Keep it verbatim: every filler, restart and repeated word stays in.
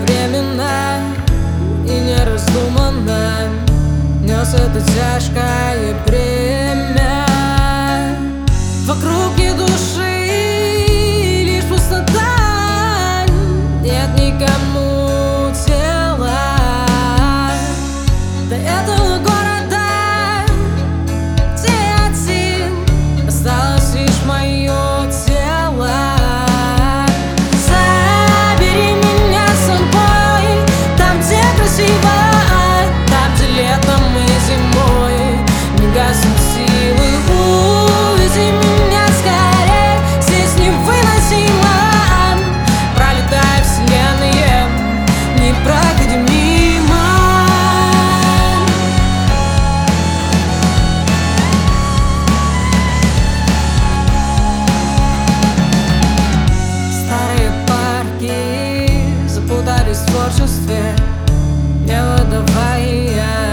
своевременно и нераздуманно нес это тяжкое бремя. Вокруг ни души, лишь пустота, нет никому тела до этого города, где один осталось лишь мое тело. Забери меня с собой, там, где красиво, там, где летом и зимой не гаснут силы. Увези меня скорей, здесь невыносимо. Пролетая вселенные, не проходи мимо. Старые парки запутались в творчестве, не выдавая